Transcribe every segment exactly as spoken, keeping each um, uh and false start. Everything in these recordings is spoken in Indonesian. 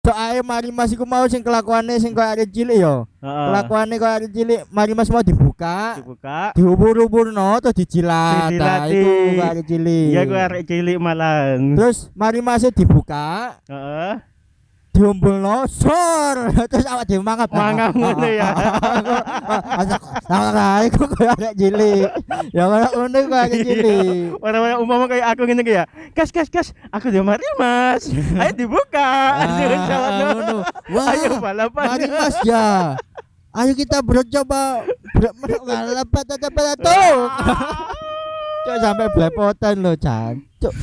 Soale mari Mas iku mau sing kelakuane sing koyo arek cilik yo. Heeh. Kelakuane koyo arek cilik, mari Mas mau dibuka, Dibuka. diubur-uburno terus dijilat. Nah, Dijilati. iku koyo arek cilik. Iya gue arek cilik malahan. Terus mari Mas dibuka, Heeh. diombulno sor. Terus awak dhewe mangap. Mangap ngono ya. Nah, iku koyo arek cilik. Ya koyo ngono koyo arek cilik. Orang-orang umum kayak aku gini ya. Gas gas gas, aku dia mari Mas. Ayo dibuka. Ah, ngono. Wah, Ayo balapan. mari Mas ya. Ayo kita bercoba balapan tata tuh. Cok sampai blepotan lo, cancuk.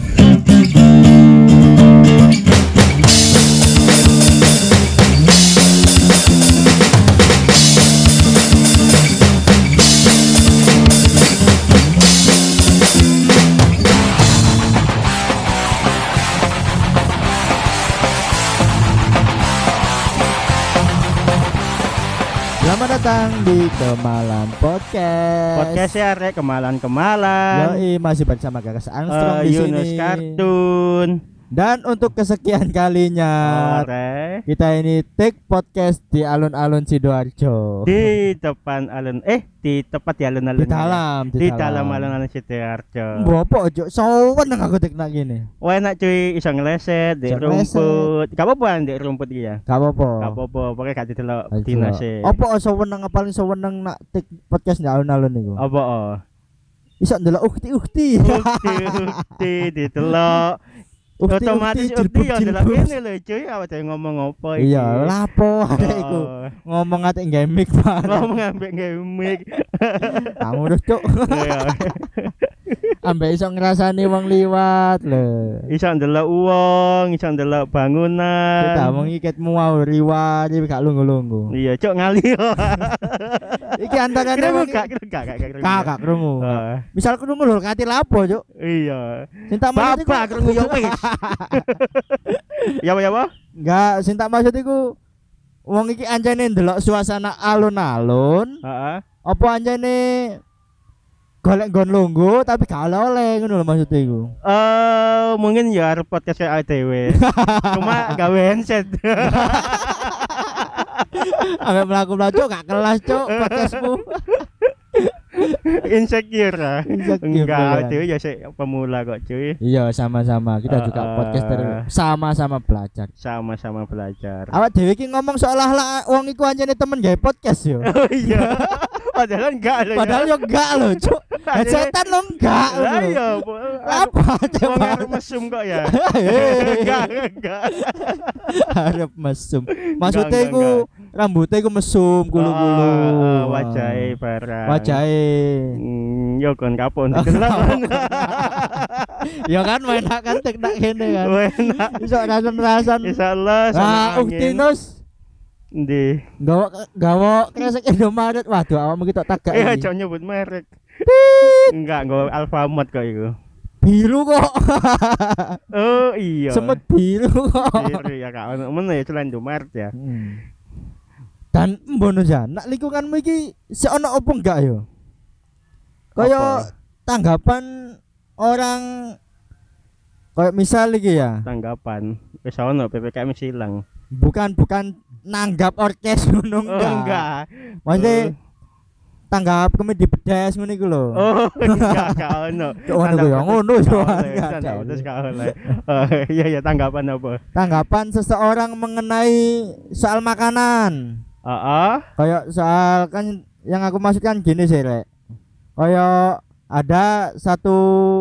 Selamat datang di Kemalan Podcast. Podcast ya rek kemalan-kemalan. Yoi, masih bersama Gagas Armstrong Eh, di Yunus sini. Kartun. Dan untuk kesekian kalinya Ore. kita ini take podcast di alun-alun Sidoarjo. Di depan alun eh di tepat di alun-alun. Di dalam, Di dalam alun-alun Sidoarjo. Bopo ojo sowan nang aku tek nak gini. Wah enak cuy, iso ngeleset di Iso rumput. Gak apa-apa di rumput iki ya. Gak apa-apa. Gak apa-apa, pokoknya gak didelok Ayo, dinase. Apa sowenang paling sowenang nak take podcast di alun-alun niku? Apa oh? Iso ndelok ukti-ukti. Ukti, ukti didelok. Otomatis ukti ya ndelok jilbab. kene lho cuy, awak dhewe ngomong apa iki? Iya, lapo arek iku. Oh, Ngomong ate nggae mic bareng. ngomong ambek ngemik. Kamu terus cuk. Iya. Ambek iso ngrasani wong liwat lho. Iso ndelok wong, iso ndelok bangunan. Kita mau ngiketmu mau riwat iki gak lungguh-lungguh. Iya, cuk ngali. Iki antarane Krungu wong gak, krungu gak, gak, gak, krungu. kakak krungu. Heeh. Misal krungu lho kate lapo, Cuk. Iya. Sing tak maksud iku Bapak krungu yo wis. Ya apa ya apa? enggak, sing tak maksud iku wong iki anjane ndelok suasana alun-alun, Heeh. apa anjane golek nggon lungguh tapi gak oleh ngono lho maksud iku. Eh, mungkin ya arep podcast kayak dhewe. Cuma gawe handset. Ambek mlaku-mlaku gak kelas, Cuk, podcastmu. Insecure ah. Insecure, Enggak, beneran. cuy ya sih pemula kok cuy. Iya, sama-sama. Kita juga Eh, podcaster eh. sama-sama belajar. Sama-sama belajar. Awak dhewe iki ngomong seolah-olah wong iku anjane temen gawe podcast yo. Oh iya. Padahal enggak loh. Padahal yo enggak lho, Cuk. Headsetan lo enggak lho. Lah iya. Apa Wong coba? arep mesum kok ya. Hei. Enggak, enggak. Arep mesum. Maksudnya Enggak, iku rambutnya iku mesum kulu-kulu. Oh, wajahe barang. Wajahe. Hmm, yo kon kapon dikenal. Ya kan enak kan tek nak kene kan. Enak. Iso rasan-rasan. Insyaallah Ah, Uktinus Ndi. gawa gawa kresek Indomaret. Waduh, awakmu ki tok tagak. Eh, iki. aja nyebut merek. Enggak, nggo Alfamart kok iku. Biru kok. Oh iya. Semut biru kok. Biru ya kak ono men ya selain Indomaret ya. Hmm. Dan mbono jan, nak lingkunganmu iki si ono opo enggak yo? Kaya Apa? tanggapan orang kayak misal iki ya. Tanggapan wis ono P P K M silang. Bukan bukan nanggap orkes ngono Oh enggak. enggak. Maksudnya Oh. tanggap komedi bedes ngono iku lho. Oh enggak gak ono. Cuk, ngono ku ya, ngono yo. Enggak ada. Terus gak oleh. Oh iya iya tanggapan apa? Tanggapan seseorang mengenai soal makanan. Heeh. Kayak soal kan yang aku maksudkan gini sih, Rek. Kayak ada satu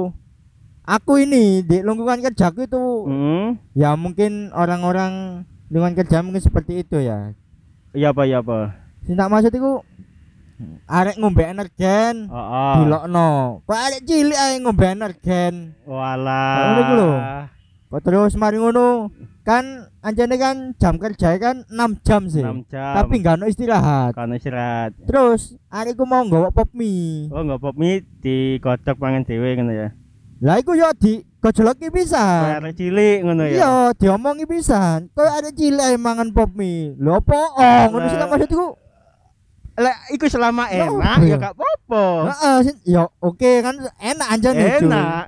aku ini di lingkungan kerjaku itu Hmm. ya mungkin orang-orang lingkungan kerja mungkin seperti itu ya. Iya apa iya apa? Sing tak maksud iku arek ngombe energen Heeh. dilokno. Kok arek cilik ae ngombe energen. Walah. Ngono iku lho. Kok terus mari ngono kan anjane kan jam kerja kan enam jam sih. enam jam. Tapi enggak ono istirahat. kan istirahat. Terus arekku mau nggawa pop mie. Oh enggak pop mie digodhog mangan dhewe ngono ya. Lah iku yo di gojoloki Kayak pisan. arek cilik ngono ya. Iya, diomongi pisan. Kok arek cilik ae mangan pop mie. Lho opo? Oh, ngono sih tak maksud iku. Lah iku selama Ya enak apa ya ya? gak apa-apa. Heeh, sih, yo oke kan enak anjane. Jul. Enak.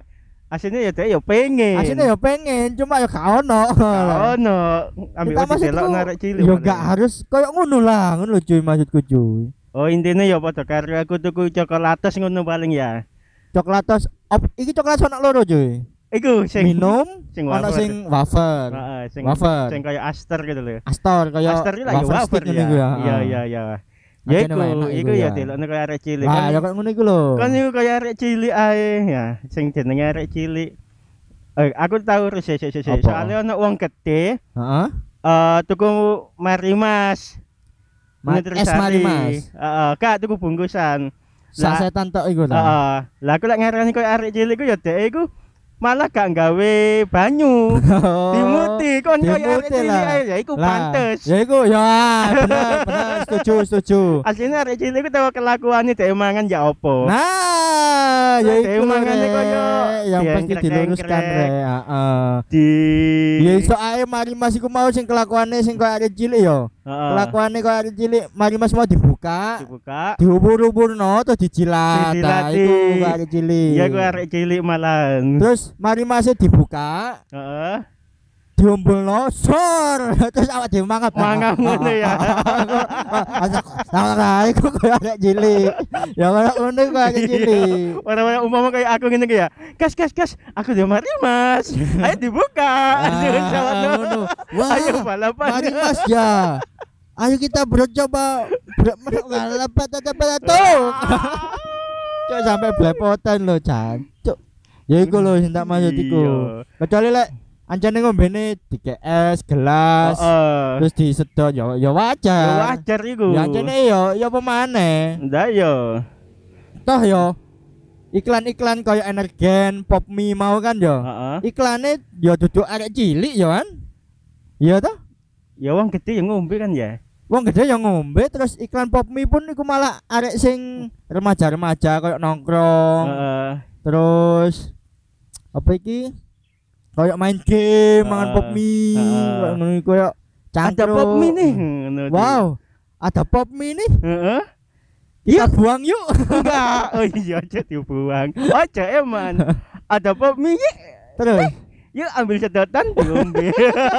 Aslinya ya dhek ya pengen. Aslinya ya pengen, cuma ya gak ono. Oh no, ambil Kita ojek maksudku, delok narek cilik. ya malah. gak harus koyo ngono lah, ngono lho cuy maksudku cuy. Oh intinya ya padha karo aku tuku coklatos ngono paling ya. Coklatos, op, iki coklat ono loro cuy. Iku sing Minum, sing ono wafer. sing wafer. Heeh, sing Wafer. sing kayak Aster gitu loh. Astor kaya Aster iki lah ya wafer stick ya. ngono iku ya. Iya iya iya. Ya Ajane iku, enak iku iku ya ya. delokne kaya arek cilik Lah kan. ya kok ngono iku lho. Kan iku kaya arek cilik ae ya, sing jenenge arek cilik. Eh aku tahu terus sih sih sih. Apa? Soalnya ono wong gede Heeh. eh tuku Marimas. Ma- Nutrisari. es Marimas. Heeh, Kak tuku bungkusan. Lah- Sasetan tok iku ta. Heeh. Lah aku lek ngarani koyo arek cilik ku ya dhek iku malah gak gawe banyu. Dimuti kon koyo arek Dimuti cilik lah. ae ya iku Lah, pantes. Ya iku ya bener bener setuju setuju. Aslinya arek cilik ku tahu kelakuane dhek mangan ya opo. Nah, ya Dhek iku mangane Rek. koyo yang pasti diengkrek-engkrek. diluruskan re, heeh. Di Ya iso ae Marimas iku mau sing kelakuane sing koyo arek cilik ya. Heeh. Kelakuane koyo arek cilik, Marimas mau dibuka, Dibuka. diubur-uburno terus dijilat. Nah, Dijilati. iku koyo arek cilik. Iya ku arek cilik malahan. Terus Marimasnya dibuka, Heeh. diombulno sor terus awak dhewe mangap Mangap ngono ya. Salah iku koyo arek cilik. Ya koyo ngono koyo arek cilik. Orang-orang umpama kayak aku ngene iki ya. Kas kas kas, aku dia mari Mas. Ayo dibuka. Ayo jawab Ah, ngono. Wah, Ayo balapan. mari Mas ya. Ayo kita bercoba balapan tuh. Cok sampai blepotan lo jancuk. Ya iku lho sing tak maksud iku. Iya. Kecuali lek ancane ngombene dikek es gelas. Heeh. Terus disedot ya ya Ya wajar. wajar iku. Ya ancene ya ya apa maneh. Ndak yo. Toh ya iklan-iklan kayak Energen, Pop Mie mau kan ya. Heeh. Iklane ya duduk arek cilik ya kan. Iya toh? Ya wong gede yang ngombe kan ya. Wong gede yang ngombe terus iklan Pop Mie pun iku malah arek sing remaja-remaja kayak nongkrong. Heeh. Terus apa iki? Kayak main game, mangan Heeh. Pop Mie, Heeh. kayak ngono iku kayak Ada cangkruk. pop mie nih. Ngono tuh. Wow, ada Pop Mie nih. Heeh. Kita buang yuk. Enggak. Oh iya aja dibuang. Aja eman. Ada pop mie. Terus, Yuk ambil sedotan diombe.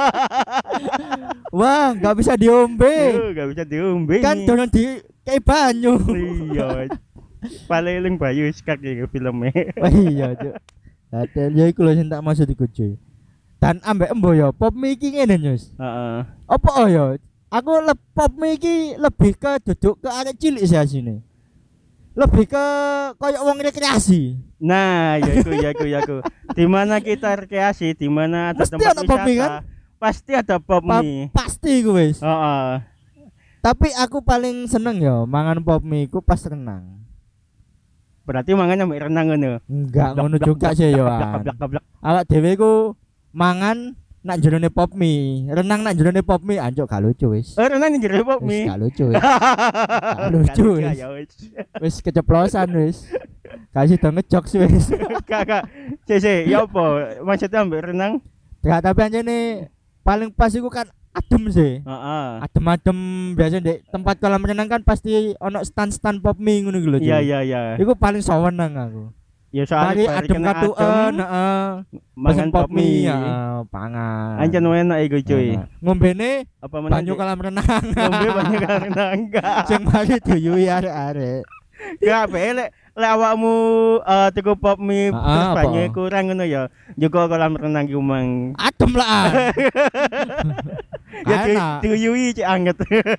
wah, nggak bisa diombe. Yuk, gak bisa diombe. Kan donon di kayak banyu. Iya. Paling Bayu Skak iki filmnya. Wah iya, Cuk. Ada ya iku lho sing tak maksud iku, cuy. Dan ambek embo ya, Pop Mie iki ngene, Nyus. Heeh. Apa oh ya? Aku le Pop Mie iki lebih ke duduk ke arek cilik sih asine. Lebih ke koyo wong rekreasi. Nah, ya iku ya iku ya iku. Di mana kita rekreasi, di mana ada Mesti tempat ada pop mie, wisata, kan? pasti ada pop Pa- mie. pasti iku wis. Heeh. Tapi aku paling seneng ya mangan Pop Mie iku pas renang. Berarti mangan sampai renang ngono. Enggak Blak, ngono blak, juga blak, sih blak, yo. blak, blak, blak, blak. Awak dhewe ku mangan nak jerone Pop Mie, renang nak jerone Pop Mie anjuk gak lucu wis. Oh, renang yang jadi pop Wis mie. gak lucu wis. Gak lucu Gak wis. ya wis. Wis keceplosan wis. Kasih dong ngejokes wis. Kak, kak. Si, si, ya apa? Maksudnya ambil renang? Gak tapi anjene paling pas iku kan adem sih. Heeh. Adem-adem biasa di tempat kolam renang kan pasti ono stand-stand Pop Mie ngono iku lho. Iya, Cuy. iya, iya. Iku paling sawenang aku. Ya Mari soalnya adem katuken, heeh. mangan Pesen Pop Mie, ya. heeh, pangan. Anjan enak iku cuy. Enak. Ngombene Apa meneh? banyu kolam renang. Ngombe banyak kan renang enggak. Sing mari diyui arek-arek. Enggak bele lek awakmu eh tuku pop mie Ah, terus apa? banyak kurang ngono ya. Juga kolam renang ki umang. Adem lah. Ya di, Enak. diyui cek anget.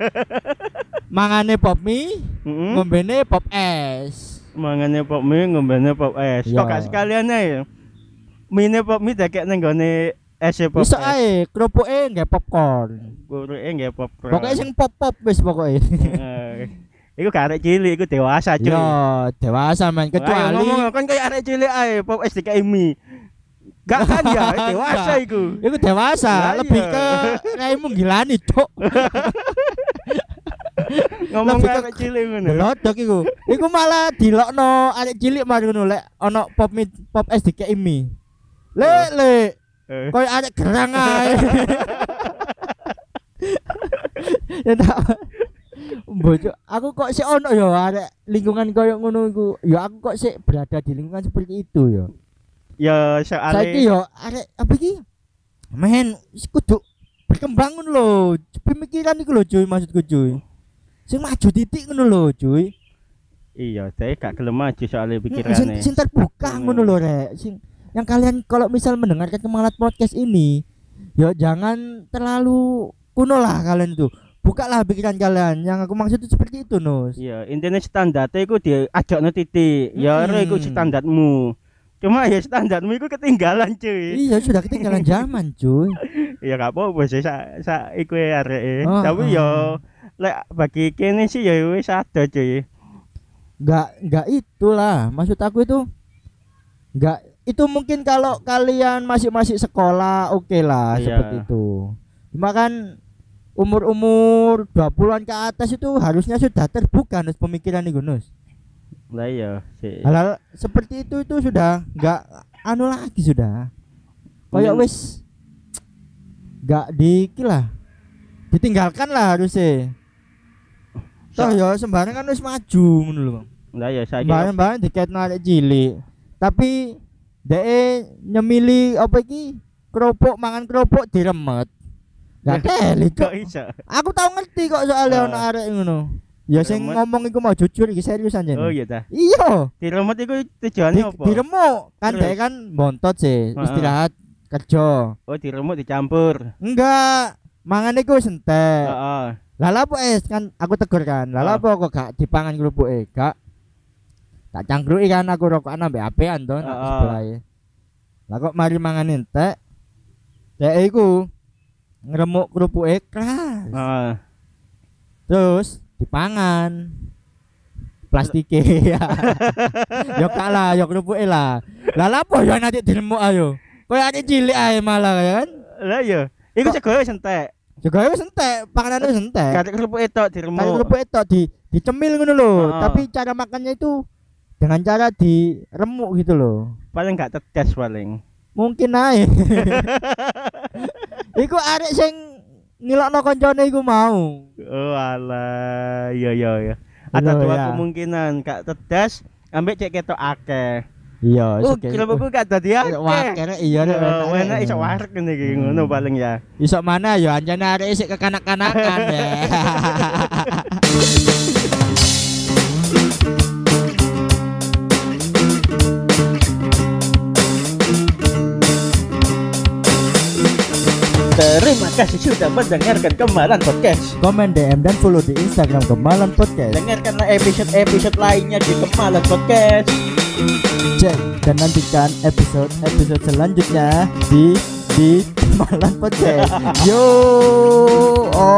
Mangane Pop Mie, Heeh. ngombene Pop es. Mangane pop mie ngombene pop es. Iya. Kok gak sekalian ae. Mine pop mie dekek nang gone es e pop Iso es. ae kropoke nggak popcorn. Guruke nggih pop. Pokoknya sing pop-pop wis pokoke. Heeh. Iku gak arek cilik, iku dewasa cuy. Yo, dewasa men Ayo kecuali ngomong kan kayak arek cilik ae pop es dikai mie. Gak kan ya dewasa iku. iku dewasa, Lah lebih iya. ke raimu gilani, Cuk. Ngomong Lebih ke- arek cilik ngono. Delodok iku. Iku malah dilokno arek cilik mari ngono lek ono pop mie pop es dikei mie. Lek lek Eh. koyo arek gerang ae. Ya tak. Mbok aku kok sik ono ya arek lingkungan koyo ngono iku. Ya aku kok sik berada di lingkungan seperti itu ya. Ya soalnya Saiki yo arek apa iki? Men, wis kudu berkembang ngono lho. Pemikiran iku lho cuy, maksudku cuy. Sing maju titik ngono lho cuy. iya, saya gak gelem maju soalnya Sing, pikirannya. sing terbuka ngono lho rek. Sing yang kalian kalau misal mendengarkan Kemalat Podcast ini, ya jangan terlalu kuno lah kalian itu. Bukalah pikiran kalian. Yang aku maksud itu seperti itu, Nus. Iya, intinya standarnya iku diajakno titik. Ya ora iku Hmm. standarmu. Cuma ya standarmu iku ketinggalan cuy. Iya, sudah ketinggalan zaman, cuy. Ya gak apa-apa sih sak sak iku arek. Oh, Tapi oh. yo lek bagi kene sih ya wis ada cuy. Enggak enggak itulah. Maksud aku itu enggak itu mungkin kalau kalian masih-masih sekolah oke lah Iya. seperti itu. Cuma kan umur-umur dua puluhan ke atas itu harusnya sudah terbuka Nus pemikiran itu Nus. Lah iya sih. Hal-hal seperti itu itu sudah enggak anu lagi sudah. Kayak Mungkin- wis enggak dikilah. Ditinggalkan lah harusnya. Toh ya sembarangan wis maju ngono lho. Bang. Lah ya saiki Barang-barang diketno arek cilik. Tapi dhek nyemili apa iki? Kerupuk mangan kerupuk diremet. Gak teli kok kok. iso. Aku tau ngerti kok soalnya Ah. ono arek ngono. Ya sing Diremet. ngomong iku mau jujur iki serius anjen. Oh iya ta. Iya. Diremut iku Di, tujuannya apa? diremuk kan Terus? dhek kan bontot sih, Ah, ah. istirahat kerja. Oh diremut dicampur. Enggak, mangan iku sentek. Heeh. Lah lha apa es kan aku tegur kan. Lah lha Ah. apa kok gak dipangan kerupuke? Gak. Tak cangkruki kan aku rokokan ambek apean to nak Ah. sebelahe. Lah kok mari mangan entek. Dhek iku ngremuk kerupuke keras. Heeh. Terus dipangan. Plastike ya. Yo kalah yo kerupuke lah. Lah lha apa yo nanti diremuk ayo. Koyo ade cilik ae malah kan. Lah iya. Iku Kok- sego wis entek. Juga wis entek, panganan wis entek. Karek kerupuk etok diremuk. Kayak kerupuk itu di dicemil ngono lho, Heeh. tapi cara makannya itu dengan cara diremuk gitu loh. Paling gak tetes paling. Mungkin ae. Iku arek sing ngilokno koncone iku mau. Oh alah, iya iya iya. Ada Iya, dua iya. kemungkinan, gak tetes ambek cek ketok akeh. Iya, Oh, kerupukku gak dadi akeh. Wah, kere iya rek. Oh, enak iso wareg ngene iki Hmm. ngono paling ya. Iso mana ya anjane arek sik kekanak-kanakan deh. Terima kasih sudah mendengarkan Kemalan Podcast. Komen D M dan follow di Instagram Kemalan Podcast. Dengarkanlah episode-episode lainnya di Kemalan Podcast. Cek dan nantikan episode-episode selanjutnya di di Kemalan Podcast. Yo. Oh.